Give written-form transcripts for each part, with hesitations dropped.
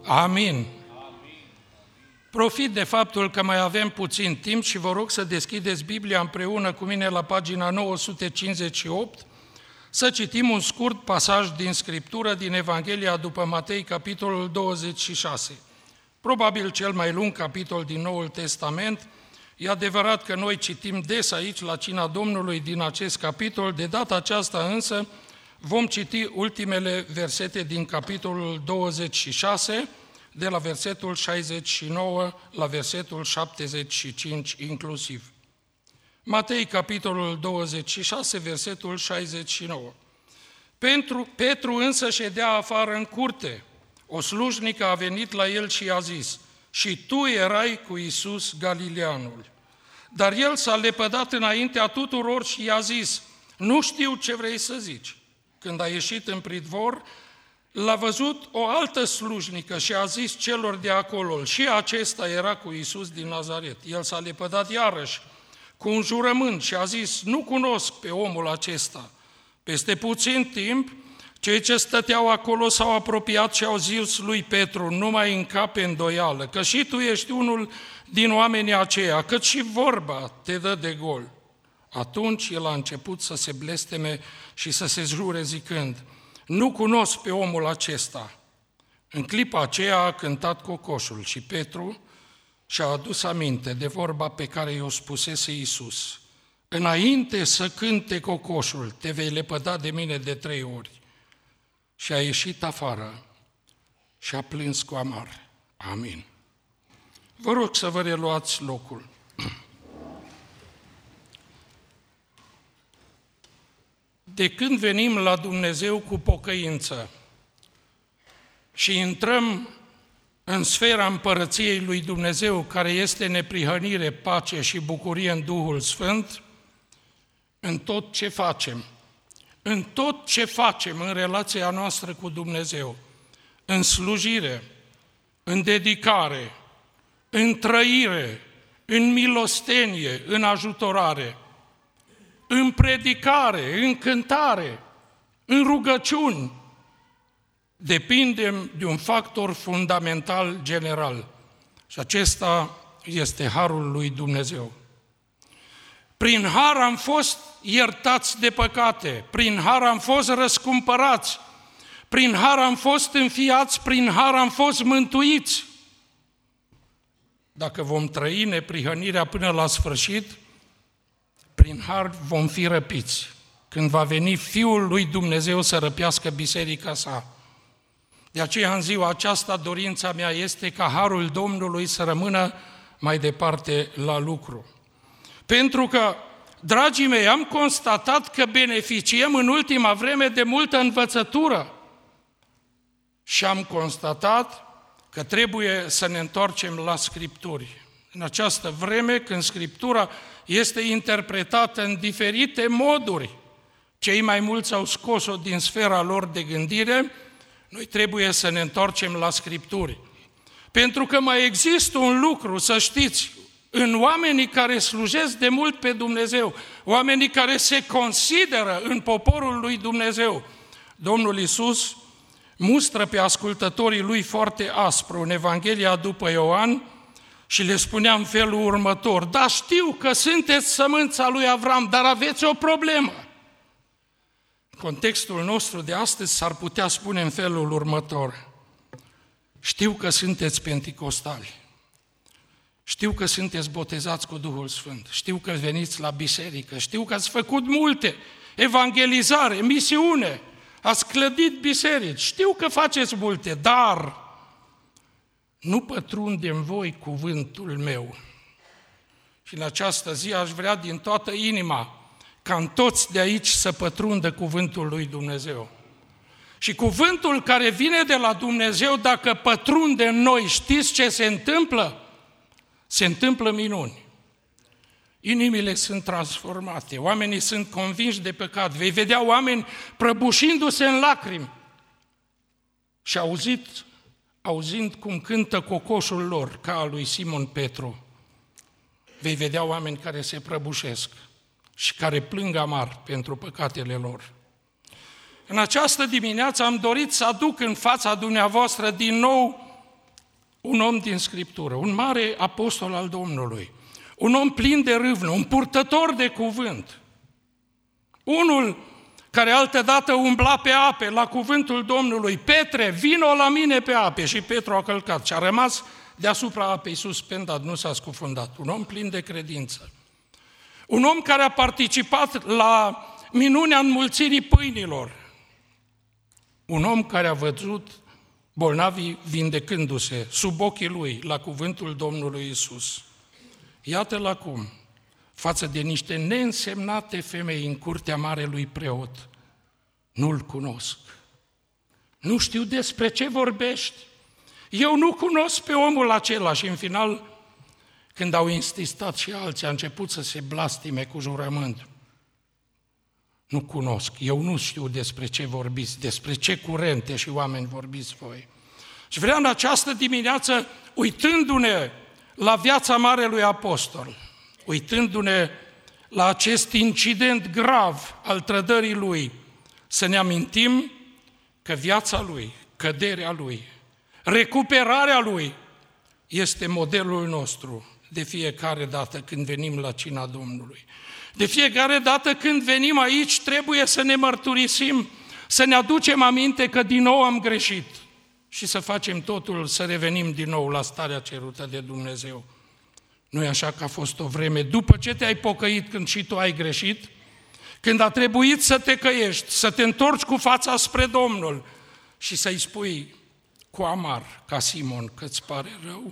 Amin. Profit de faptul că mai avem puțin timp și vă rog să deschideți Biblia împreună cu mine la pagina 958, să citim un scurt pasaj din Scriptură, din Evanghelia după Matei, capitolul 26. Probabil cel mai lung capitol din Noul Testament. E adevărat că noi citim des aici, la Cina Domnului, din acest capitol. De data aceasta însă vom citi ultimele versete din capitolul 26, de la versetul 69 la versetul 75 inclusiv. Matei, capitolul 26, versetul 69. Petru însă ședea afară în curte. O slujnică a venit la el și i-a zis: și tu erai cu Iisus Galileanul. Dar el s-a lepădat înaintea tuturor și i-a zis: nu știu ce vrei să zici. Când a ieșit în pridvor, l-a văzut o altă slujnică și a zis celor de acolo: și acesta era cu Iisus din Nazaret. El s-a lepădat iarăși cu un jurământ și a zis: nu cunosc pe omul acesta. Peste puțin timp, cei ce stăteau acolo s-au apropiat și au zis lui Petru: nu mai încape îndoială, că și tu ești unul din oamenii aceia, cât și vorba te dă de gol. Atunci el a început să se blesteme și să se jure zicând: nu cunosc pe omul acesta. În clipa aceea a cântat cocoșul și Petru și-a adus aminte de vorba pe care i-o spusese Iisus: înainte să cânte cocoșul, te vei lepăda de mine de 3 ori. Și a ieșit afară și a plâns cu amar. Amin. Vă rog să vă reluați locul. De când venim la Dumnezeu cu pocăință și intrăm în sfera împărăției lui Dumnezeu, care este neprihănire, pace și bucurie în Duhul Sfânt, în tot ce facem în relația noastră cu Dumnezeu, în slujire, în dedicare, în trăire, în milostenie, în ajutorare, în predicare, în cântare, în rugăciuni, depindem de un factor fundamental general și acesta este harul lui Dumnezeu. Prin har am fost iertați de păcate, prin har am fost răscumpărați, prin har am fost înfiați, prin har am fost mântuiți. Dacă vom trăi neprihănirea până la sfârșit, prin har vom fi răpiți, când va veni Fiul lui Dumnezeu să răpească biserica sa. De aceea, în ziua aceasta, dorința mea este ca harul Domnului să rămână mai departe la lucru. Pentru că, dragii mei, am constatat că beneficiem în ultima vreme de multă învățătură și am constatat că trebuie să ne întoarcem la Scripturi. În această vreme, când Scriptura este interpretată în diferite moduri, cei mai mulți au scos-o din sfera lor de gândire, noi trebuie să ne întoarcem la Scripturi. Pentru că mai există un lucru, să știți, în oamenii care slujesc de mult pe Dumnezeu, oamenii care se consideră în poporul lui Dumnezeu. Domnul Iisus mustră pe ascultătorii lui foarte aspru în Evanghelia după Ioan și le spunea în felul următor: da, știu că sunteți sămânța lui Avram, dar aveți o problemă. Contextul nostru de astăzi s-ar putea spune în felul următor: știu că sunteți penticostali, știu că sunteți botezați cu Duhul Sfânt, știu că veniți la biserică, știu că ați făcut multe, evangelizare, misiune, ați clădit biserici, știu că faceți multe, dar nu pătrunde în voi cuvântul meu. Și în această zi aș vrea din toată inima ca în toți de aici să pătrundă cuvântul lui Dumnezeu. Și cuvântul care vine de la Dumnezeu, dacă pătrunde în noi, știți ce se întâmplă? Se întâmplă minuni. Inimile sunt transformate, oamenii sunt convinși de păcat, vei vedea oameni prăbușindu-se în lacrimi. Și auzind cum cântă cocoșul lor, ca al lui Simon Petru, vei vedea oameni care se prăbușesc și care plâng amar pentru păcatele lor. În această dimineață am dorit să aduc în fața dumneavoastră din nou un om din Scriptură, un mare apostol al Domnului, un om plin de râvnă, un purtător de cuvânt, unul care altădată umbla pe ape la cuvântul Domnului: Petre, vino la mine pe ape, și Petru a călcat și a rămas deasupra apei suspendat, nu s-a scufundat, un om plin de credință. Un om care a participat la minunea înmulțirii pâinilor, un om care a văzut bolnavii vindecându-se sub ochii lui la cuvântul Domnului Iisus. Iată-l acum, față de niște neînsemnate femei în curtea marelui preot. Nu-l cunosc. Nu știu despre ce vorbești. Eu nu cunosc pe omul acela. Și în final, când au insistat și alții, a început să se blastime cu jurământ. Nu cunosc, eu nu știu despre ce vorbiți, despre ce curente și oameni vorbiți voi. Și vreau în această dimineață, uitându-ne la viața Marelui Apostol, uitându-ne la acest incident grav al trădării lui, să ne amintim că viața lui, căderea lui, recuperarea lui este modelul nostru de fiecare dată când venim la cina Domnului. De fiecare dată când venim aici trebuie să ne mărturisim, să ne aducem aminte că din nou am greșit și să facem totul să revenim din nou la starea cerută de Dumnezeu. Nu-i așa că a fost o vreme după ce te-ai pocăit, când și tu ai greșit, când a trebuit să te căiești, să te întorci cu fața spre Domnul și să-i spui cu amar, ca Simon, că-ți pare rău?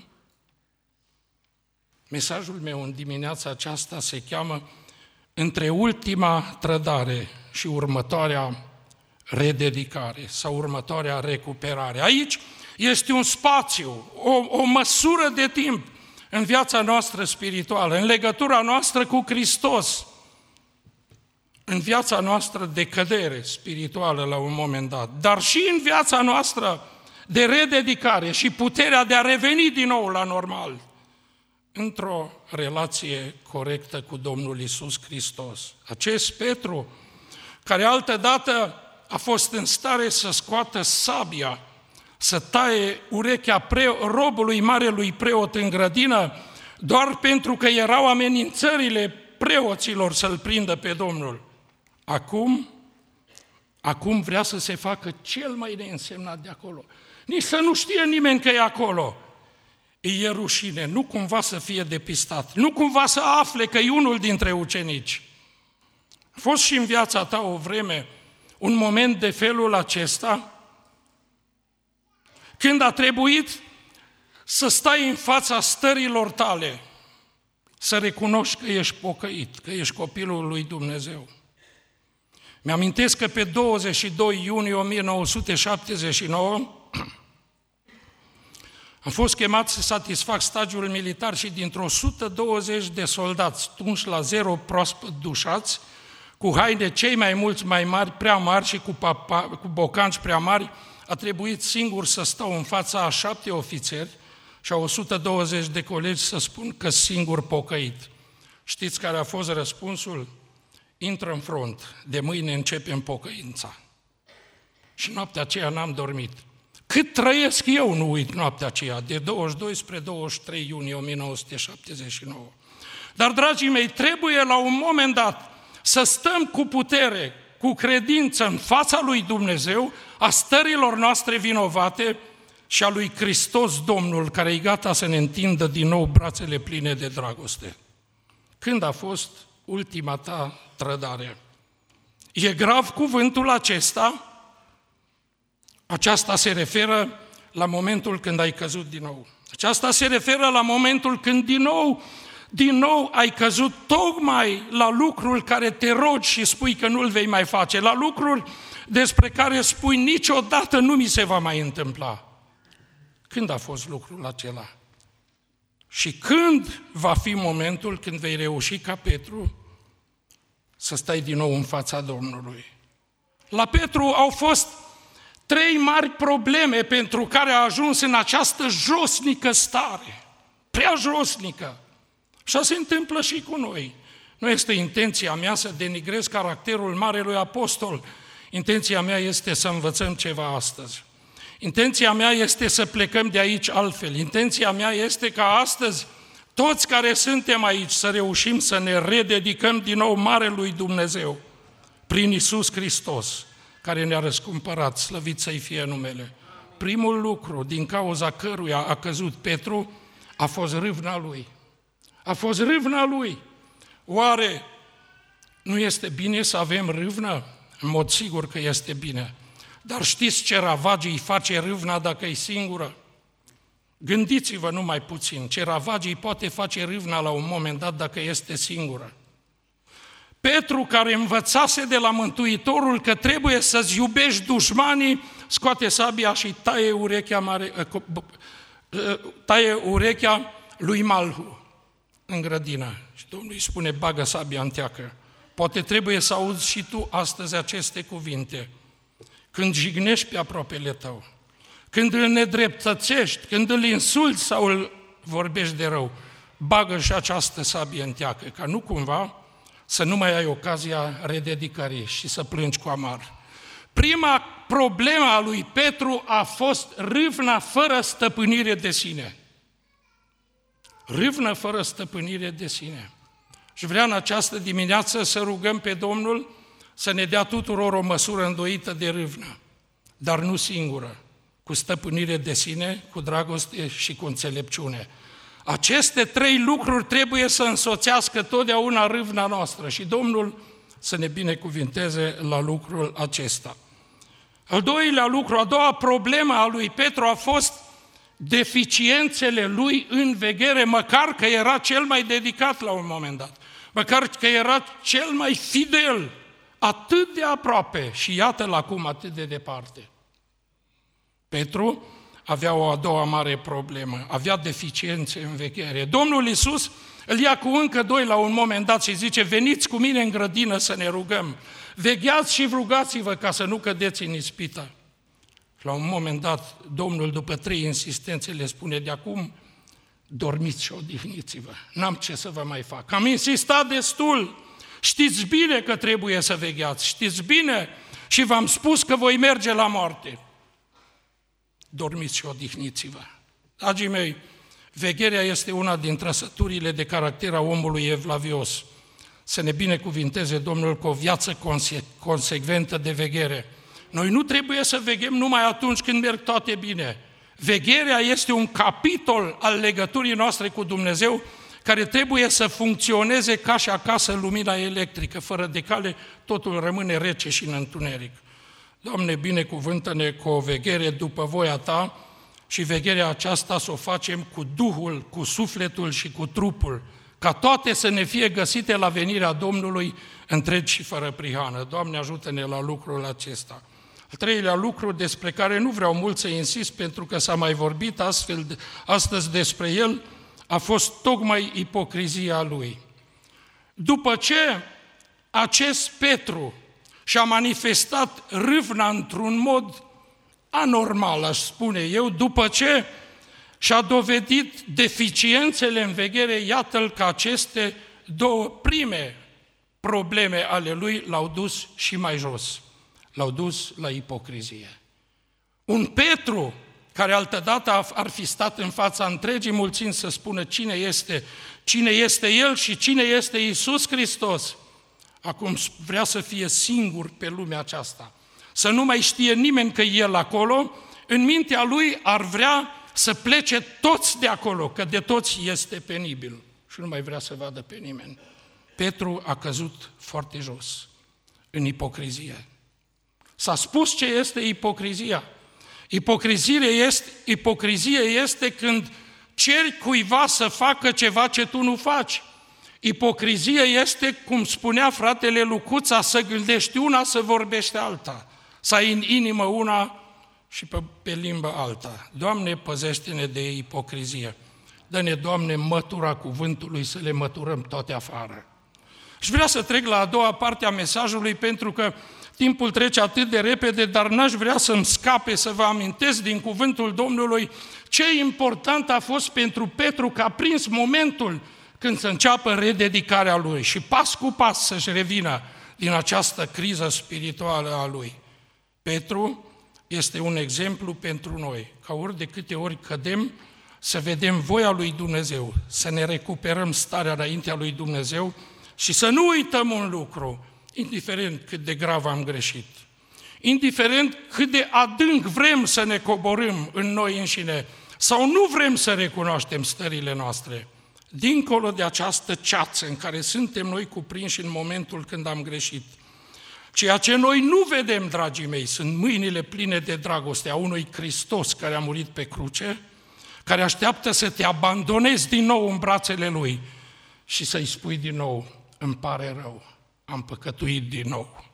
Mesajul meu în dimineața aceasta se cheamă Între ultima trădare și următoarea rededicare sau următoarea recuperare. Aici este un spațiu, o măsură de timp în viața noastră spirituală, în legătura noastră cu Hristos, în viața noastră de cădere spirituală la un moment dat, dar și în viața noastră de rededicare și puterea de a reveni din nou la normal, într-o relație corectă cu Domnul Iisus Hristos. Acest Petru, care altădată a fost în stare să scoată sabia, să taie urechea robului marelui preot în grădină, doar pentru că erau amenințările preoților să-l prindă pe Domnul. Acum vrea să se facă cel mai neînsemnat de acolo. Nici să nu știe nimeni că e acolo. E rușine, nu cumva să fie depistat, nu cumva să afle că e unul dintre ucenici. A fost și în viața ta o vreme, un moment de felul acesta, când a trebuit să stai în fața stărilor tale, să recunoști că ești pocăit, că ești copilul lui Dumnezeu. Mi-amintesc că pe 22 iunie 1979 am fost chemat să satisfac stagiul militar și dintr-o 120 de soldați tunși la zero, proaspăt dușați, cu haine cei mai mulți mai mari, prea mari și cu bocanci prea mari, a trebuit singur să stau în fața a 7 ofițeri și a 120 de colegi să spun că singur pocăit. Știți care a fost răspunsul? Intră în front, de mâine începem pocăința. Și noaptea aceea n-am dormit. Cât trăiesc eu, nu uit noaptea aceea, de 22 spre 23 iunie 1979. Dar, dragii mei, trebuie la un moment dat să stăm cu putere, cu credință în fața lui Dumnezeu, a stărilor noastre vinovate și a lui Hristos Domnul, care e gata să ne întindă din nou brațele pline de dragoste. Când a fost ultima ta trădare? E grav cuvântul acesta? Aceasta se referă la momentul când ai căzut din nou. Aceasta se referă la momentul când din nou ai căzut tocmai la lucrul care te rogi și spui că nu-l vei mai face, la lucruri despre care spui niciodată nu mi se va mai întâmpla. Când a fost lucrul acela? Și când va fi momentul când vei reuși ca Petru să stai din nou în fața Domnului? La Petru au fost 3 mari probleme pentru care a ajuns în această josnică stare, prea josnică. Așa se întâmplă și cu noi. Nu este intenția mea să denigrez caracterul Marelui Apostol, intenția mea este să învățăm ceva astăzi. Intenția mea este să plecăm de aici altfel. Intenția mea este ca astăzi toți care suntem aici să reușim să ne rededicăm din nou Marelui Dumnezeu prin Iisus Hristos, care ne-a răscumpărat, slăvit să-i fie numele. Primul lucru din cauza căruia a căzut Petru a fost râvna lui. A fost râvna lui. Oare nu este bine să avem râvnă? În mod sigur că este bine. Dar știți ce ravagii îi face râvna dacă e singură? Gândiți-vă numai puțin, ce ravagii îi poate face râvna la un moment dat dacă este singură. Petru, care învățase de la Mântuitorul că trebuie să-ți iubești dușmanii, scoate sabia și taie urechea lui Malhu în grădină. Și Domnul îi spune, bagă sabia în teacă. Poate trebuie să auzi și tu astăzi aceste cuvinte. Când jignești pe aproapele tău, când îl nedreptățești, când îl insulți sau îl vorbești de rău, bagă și această sabie în teacă, ca nu cumva să nu mai ai ocazia rededicării și să plângi cu amar. Prima problemă a lui Petru a fost râvna fără stăpânire de sine. Râvnă fără stăpânire de sine. Și vreau în această dimineață să rugăm pe Domnul să ne dea tuturor o măsură îndoită de râvnă, dar nu singură, cu stăpânire de sine, cu dragoste și cu înțelepciune. Aceste trei lucruri trebuie să însoțească totdeauna râvna noastră și Domnul să ne binecuvinteze la lucrul acesta. Al doilea lucru, a doua problemă a lui Petru a fost deficiențele lui în veghere, măcar că era cel mai dedicat la un moment dat, măcar că era cel mai fidel, atât de aproape și iată-l acum atât de departe. Petru avea o a doua mare problemă, avea deficiențe în veghere. Domnul Iisus îl ia cu încă doi la un moment dat și zice, veniți cu mine în grădină să ne rugăm, vegheați și rugați-vă ca să nu cădeți în ispită. La un moment dat, Domnul, după 3 insistențe, le spune, de acum dormiți și odihniți-vă, n-am ce să vă mai fac. Am insistat destul, știți bine că trebuie să vegheați, știți bine și v-am spus că voi merge la moarte. Dormiți și odihniți-vă. Dragii mei, vegherea este una din trăsăturile de caracter a omului evlavios. Să ne binecuvinteze Domnul cu o viață consecventă de veghere. Noi nu trebuie să veghem numai atunci când merg toate bine. Vegherea este un capitol al legăturii noastre cu Dumnezeu care trebuie să funcționeze ca și acasă lumina electrică. Fără de care totul rămâne rece și în întuneric. Doamne, binecuvântă-ne cu o veghere după voia Ta și vegherea aceasta să o facem cu Duhul, cu sufletul și cu trupul, ca toate să ne fie găsite la venirea Domnului întregi și fără prihană. Doamne, ajută-ne la lucrul acesta. Al treilea lucru despre care nu vreau mult să insist pentru că s-a mai vorbit astăzi despre el, a fost tocmai ipocrizia lui. După ce acest Petru și-a manifestat râvna într-un mod anormal, aș spune eu, după ce și-a dovedit deficiențele în veghere, iată-l că aceste două prime probleme ale lui l-au dus și mai jos, l-au dus la ipocrizie. Un Petru care altădată ar fi stat în fața întregii mulțimi să spună cine este El și cine este Iisus Hristos, acum vrea să fie singur pe lumea aceasta, să nu mai știe nimeni că e El acolo, în mintea lui ar vrea să plece toți de acolo, că de toți este penibil și nu mai vrea să vadă pe nimeni. Petru a căzut foarte jos, în ipocrizie. S-a spus ce este ipocrizia. Ipocrizie este când ceri cuiva să facă ceva ce tu nu faci. Ipocrizie este, cum spunea fratele Lucuța, să gândești una, să vorbești alta, să ai în inimă una și pe limbă alta. Doamne, păzește-ne de ipocrizie. Dă-ne, Doamne, mătura cuvântului să le măturăm toate afară. Și vreau să trec la a doua parte a mesajului, pentru că timpul trece atât de repede, dar n-aș vrea să-mi scape să vă amintesc din cuvântul Domnului ce important a fost pentru Petru că a prins momentul când să înceapă rededicarea lui și pas cu pas să-și revină din această criză spirituală a lui. Petru este un exemplu pentru noi, ca ori de câte ori cădem, să vedem voia lui Dumnezeu, să ne recuperăm starea înaintea lui Dumnezeu și să nu uităm un lucru, indiferent cât de grav am greșit, indiferent cât de adânc vrem să ne coborâm în noi înșine sau nu vrem să recunoaștem stările noastre, dincolo de această ceață în care suntem noi cuprinși în momentul când am greșit. Ceea ce noi nu vedem, dragii mei, sunt mâinile pline de dragoste a unui Hristos care a murit pe cruce, care așteaptă să te abandonezi din nou în brațele Lui și să-i spui din nou, îmi pare rău, am păcătuit din nou.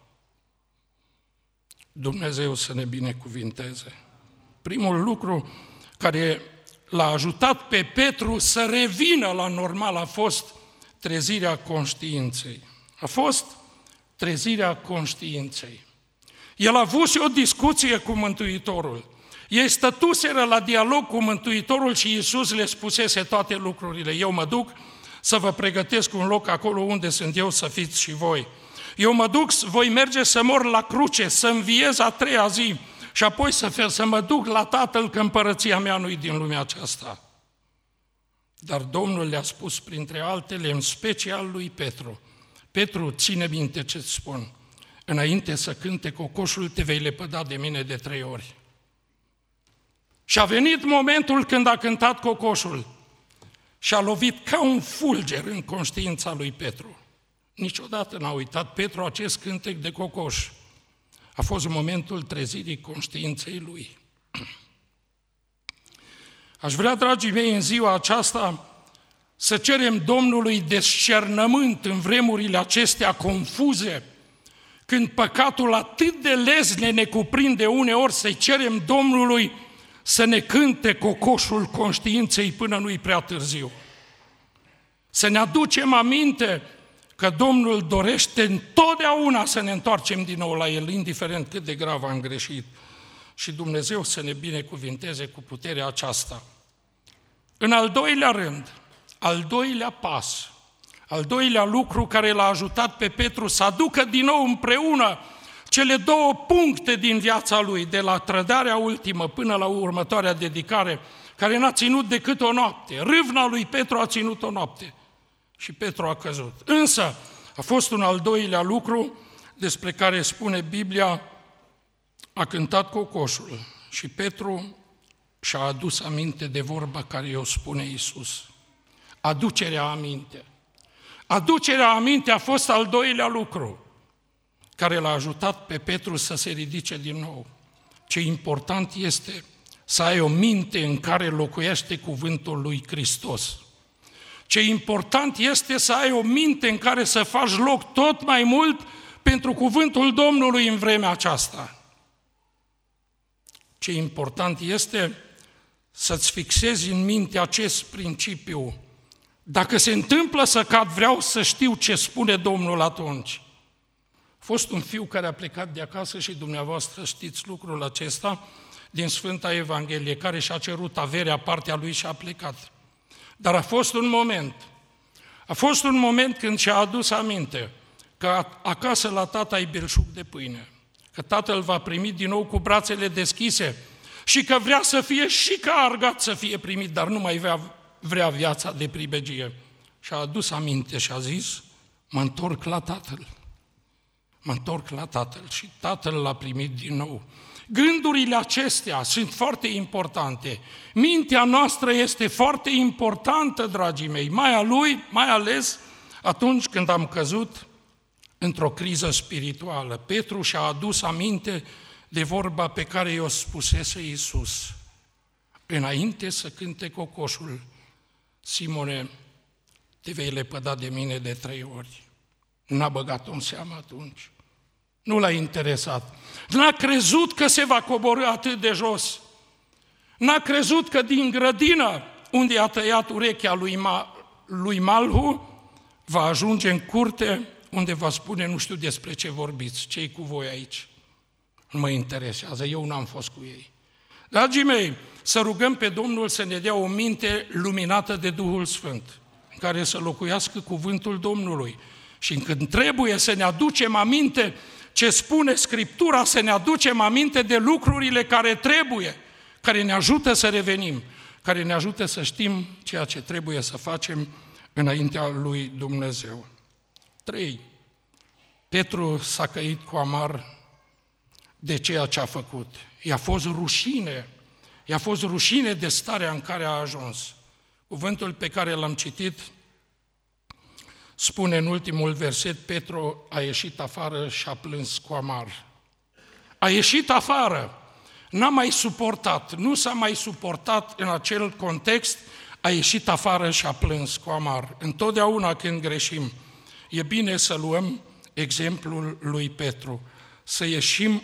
Dumnezeu să ne binecuvinteze. Primul lucru care l-a ajutat pe Petru să revină la normal a fost trezirea conștiinței. A fost trezirea conștiinței. El a avut o discuție cu Mântuitorul. Ei stătuseră la dialog cu Mântuitorul și Iisus le spusese toate lucrurile. Eu mă duc să vă pregătesc un loc acolo unde sunt eu, să fiți și voi. Eu mă duc, voi merge să mor la cruce, să înviez a treia zi și apoi să mă duc la Tatăl, că împărăția mea nu-i din lumea aceasta. Dar Domnul le-a spus printre altele, în special lui Petru, Petru, ține minte ce-ți spun, înainte să cânte cocoșul, te vei lepăda de mine de 3 ori. Și a venit momentul când a cântat cocoșul și a lovit ca un fulger în conștiința lui Petru. Niciodată n-a uitat Petru acest cântec de cocoș. A fost momentul trezirii conștiinței lui. Aș vrea, dragii mei, în ziua aceasta să cerem Domnului descernământ în vremurile acestea confuze, când păcatul atât de lezne ne cuprinde uneori, să-i cerem Domnului să ne cânte cocoșul conștiinței până nu-i prea târziu. Să ne aducem aminte că Domnul dorește întotdeauna să ne întoarcem din nou la El, indiferent cât de grav am greșit. Și Dumnezeu să ne binecuvinteze cu puterea aceasta. În al doilea rând, al doilea pas, al doilea lucru care l-a ajutat pe Petru să aducă din nou împreună cele 2 puncte din viața lui, de la trădarea ultimă până la următoarea dedicare, care n-a ținut decât o noapte. Râvna lui Petru a ținut o noapte și Petru a căzut. Însă a fost un al doilea lucru despre care spune Biblia, a cântat cocoșul și Petru și-a adus aminte de vorba care i-o spune Iisus. Aducerea aminte. Aducerea aminte a fost al doilea lucru care l-a ajutat pe Petru să se ridice din nou. Ce important este să ai o minte în care locuiește cuvântul lui Hristos. Ce important este să ai o minte în care să faci loc tot mai mult pentru cuvântul Domnului în vremea aceasta. Ce important este să-ți fixezi în minte acest principiu. Dacă se întâmplă să cad, vreau să știu ce spune Domnul atunci. A fost un fiu care a plecat de acasă și dumneavoastră știți lucrul acesta din Sfânta Evanghelie, care și-a cerut averea partea lui și a plecat. Dar a fost un moment când și-a adus aminte că acasă la tata ai belșug de pâine, că tatăl va primi din nou cu brațele deschise și că vrea să fie și ca argat să fie primit, dar nu mai vrea viața de pribegie. Și-a adus aminte și a zis, mă întorc la tatăl. Mă întorc la tatăl și tatăl l-a primit din nou. Gândurile acestea sunt foarte importante. Mintea noastră este foarte importantă, dragii mei, mai ales atunci când am căzut într-o criză spirituală. Petru și-a adus aminte de vorba pe care i-o spusese Iisus. Înainte să cânte cocoșul, Simone, te vei lepăda de mine de 3 ori. N-a băgat-o în seamă atunci. Nu l-a interesat. N-a crezut că se va coborî atât de jos. N-a crezut că din grădină, unde a tăiat urechea lui Malhu, va ajunge în curte, unde va spune, nu știu despre ce vorbiți, ce-i cu voi aici. Nu mă interesează, eu n-am fost cu ei. Dragii mei, să rugăm pe Domnul să ne dea o minte luminată de Duhul Sfânt, în care să locuiască cuvântul Domnului. Și când trebuie să ne aducem aminte ce spune Scriptura, să ne aducem aminte de lucrurile care trebuie, care ne ajută să revenim, care ne ajută să știm ceea ce trebuie să facem înaintea lui Dumnezeu. 3. Petru s-a căit cu amar de ceea ce a făcut. I-a fost rușine de starea în care a ajuns. Cuvântul pe care l-am citit spune în ultimul verset, Petru a ieșit afară și a plâns cu amar. A ieșit afară, n-a mai suportat, nu s-a mai suportat în acel context, a ieșit afară și a plâns cu amar. Întotdeauna când greșim, e bine să luăm exemplul lui Petru, să ieșim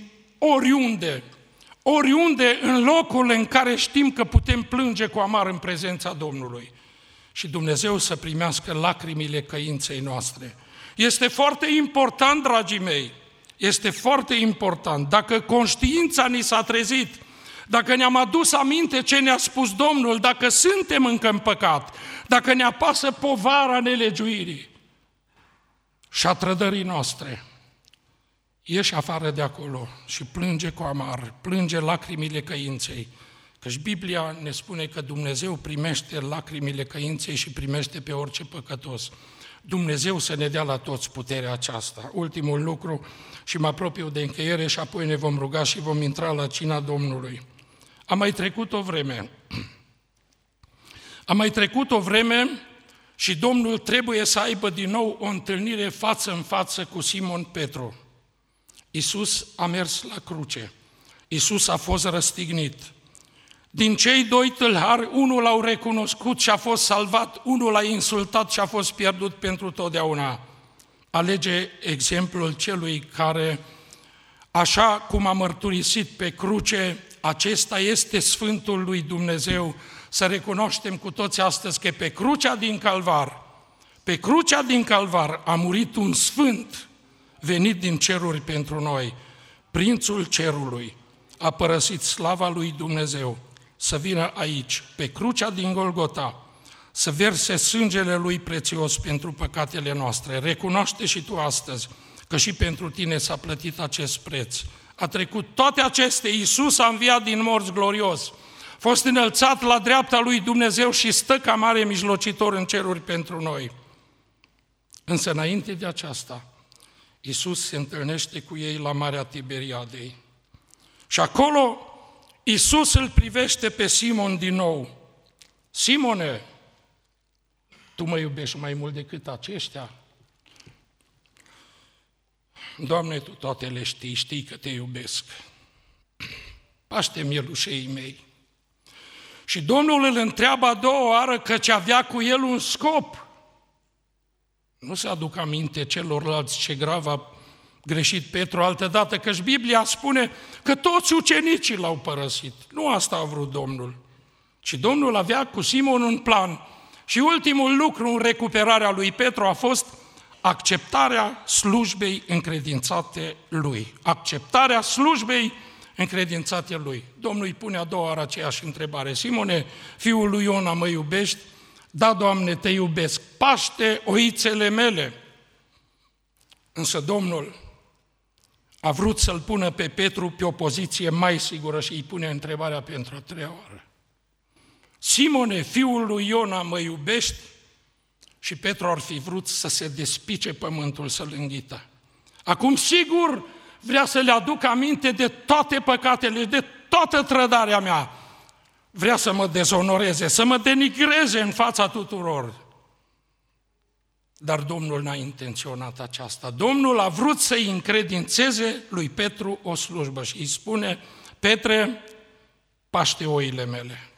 oriunde în locul în care știm că putem plânge cu amar în prezența Domnului. Și Dumnezeu să primească lacrimile căinței noastre. Este foarte important, dragii mei, este foarte important, dacă conștiința ni s-a trezit, dacă ne-am adus aminte ce ne-a spus Domnul, dacă suntem încă în păcat, dacă ne apasă povara nelegiuirii și a trădării noastre, ieși afară de acolo și plânge cu amar, plânge lacrimile căinței, căci Biblia ne spune că Dumnezeu primește lacrimile căinței și primește pe orice păcătos. Dumnezeu să ne dea la toți puterea aceasta. Ultimul lucru, și mă apropiu de încheiere și apoi ne vom ruga și vom intra la cina Domnului. A mai trecut o vreme și Domnul trebuie să aibă din nou o întâlnire față în față cu Simon Petru. Iisus a mers la cruce, Iisus a fost răstignit. Din cei doi tâlhari, unul l-au recunoscut și a fost salvat, unul l-a insultat și a fost pierdut pentru totdeauna. Alege exemplul celui care, așa cum a mărturisit pe cruce, acesta este Sfântul lui Dumnezeu, să recunoaștem cu toți astăzi că pe crucea din Calvar a murit un Sfânt venit din ceruri pentru noi. Prințul cerului a părăsit slava lui Dumnezeu să vină aici, pe crucea din Golgota, să verse sângele lui prețios pentru păcatele noastre. Recunoaște și tu astăzi că și pentru tine s-a plătit acest preț. A trecut toate acestea, Iisus a înviat din morți glorios, a fost înălțat la dreapta lui Dumnezeu și stă ca mare mijlocitor în ceruri pentru noi. Însă înainte de aceasta, Iisus se întâlnește cu ei la Marea Tiberiadei. Și acolo Iisus îl privește pe Simon din nou. Simone, tu mă iubești mai mult decât aceștia? Doamne, tu toate le știi, știi că te iubesc. Paște mielușei mei. Și Domnul îl întreabă a doua oară căci avea cu el un scop. Nu se aduc aminte celorlalți ce grav a greșit Petru altădată, căci Biblia spune că toți ucenicii l-au părăsit. Nu asta a vrut Domnul, ci Domnul avea cu Simon un plan. Și ultimul lucru în recuperarea lui Petru a fost acceptarea slujbei încredințate lui. Acceptarea slujbei încredințate lui. Domnul îi pune a doua oară aceeași întrebare. Simone, fiul lui Iona, mă iubești? Da, Doamne, te iubesc. Paște oițele mele. Însă Domnul a vrut să-l pună pe Petru pe o poziție mai sigură și îi pune întrebarea pentru a treia oară. Simone, fiul lui Iona, mă iubești? Și Petru ar fi vrut să se despice pământul, să-l înghită. Acum, sigur, vrea să le aduc aminte de toate păcatele, de toată trădarea mea. Vrea să mă dezonoreze, să mă denigreze în fața tuturor. Dar Domnul n-a intenționat aceasta. Domnul a vrut să-i încredințeze lui Petru o slujbă și îi spune, Petre, paște oile mele.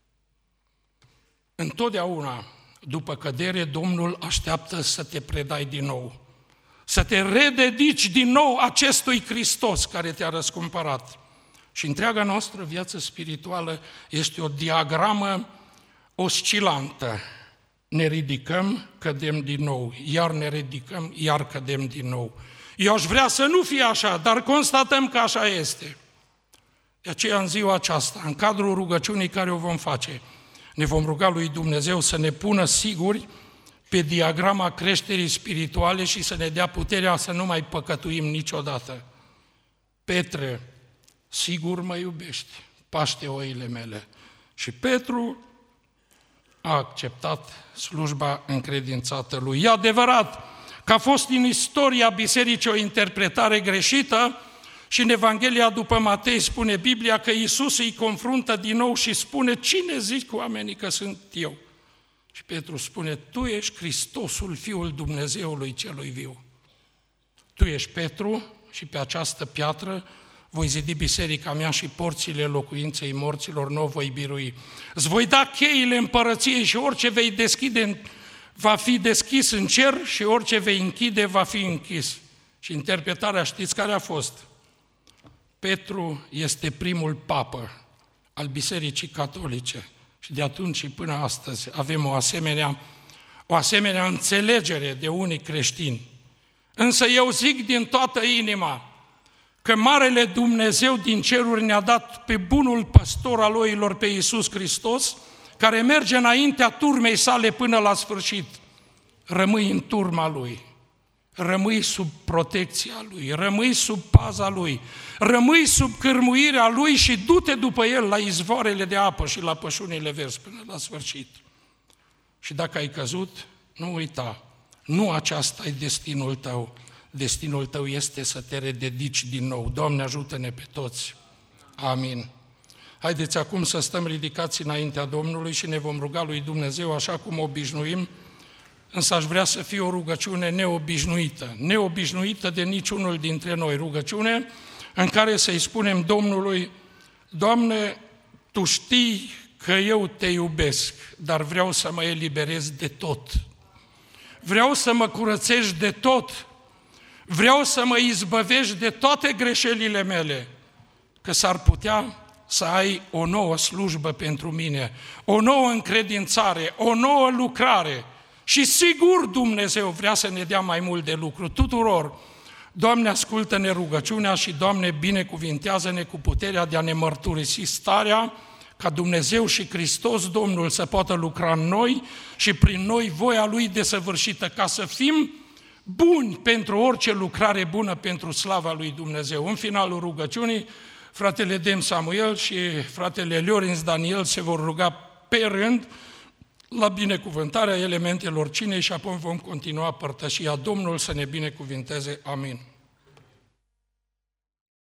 Întotdeauna, după cădere, Domnul așteaptă să te predai din nou, să te rededici din nou acestui Hristos care te-a răscumpărat. Și întreaga noastră viață spirituală este o diagramă oscilantă. Ne ridicăm, cădem din nou, iar ne ridicăm, iar cădem din nou. Eu aș vrea să nu fie așa, dar constatăm că așa este. De aceea în ziua aceasta, în cadrul rugăciunii care o vom face, ne vom ruga lui Dumnezeu să ne pună siguri pe diagrama creșterii spirituale și să ne dea puterea să nu mai păcătuim niciodată. Petre, sigur mă iubești, paște oile mele. Și Petru a acceptat slujba încredințată lui. E adevărat că a fost în istoria bisericii o interpretare greșită și în Evanghelia după Matei spune Biblia că Iisus îi confruntă din nou și spune: cine zic oamenii că sunt eu? Și Petru spune: tu ești Hristosul, Fiul Dumnezeului celui viu. Tu ești Petru și pe această piatră voi zidi biserica mea și porțile locuinței morților nu o voi birui. Îți voi da cheile împărăției și orice vei deschide va fi deschis în cer și orice vei închide va fi închis. Și interpretarea știți care a fost? Petru este primul papă al Bisericii Catolice și de atunci și până astăzi avem o asemenea înțelegere de unii creștini. Însă eu zic din toată inima că Marele Dumnezeu din ceruri ne-a dat pe bunul păstor al oilor, pe Iisus Hristos, care merge înaintea turmei sale până la sfârșit. Rămâi în turma Lui, rămâi sub protecția Lui, rămâi sub paza Lui, rămâi sub cârmuirea Lui și du-te după El la izvoarele de apă și la pășunile verzi până la sfârșit. Și dacă ai căzut, nu uita, nu aceasta e destinul tău. Destinul tău este să te rededici din nou. Doamne, ajută-ne pe toți. Amin. Haideți acum să stăm ridicați înaintea Domnului și ne vom ruga lui Dumnezeu așa cum obișnuim, însă aș vrea să fie o rugăciune neobișnuită de niciunul dintre noi. Rugăciune în care să-i spunem Domnului: Doamne, Tu știi că eu Te iubesc, dar vreau să mă eliberez de tot. Vreau să mă curățești de tot. Vreau să mă izbăvești de toate greșelile mele, că s-ar putea să ai o nouă slujbă pentru mine, o nouă încredințare, o nouă lucrare. Și sigur Dumnezeu vrea să ne dea mai mult de lucru tuturor. Doamne, ascultă-ne rugăciunea și, Doamne, binecuvintează-ne cu puterea de a ne mărturisi starea, ca Dumnezeu și Hristos Domnul să poată lucra în noi și prin noi voia Lui desăvârșită, ca să fim buni pentru orice lucrare bună pentru slava lui Dumnezeu. În finalul rugăciunii, fratele Dem Samuel și fratele Liorinț Daniel se vor ruga pe rând la binecuvântarea elementelor cinei și apoi vom continua părtășia. Domnul să ne binecuvinteze. Amin.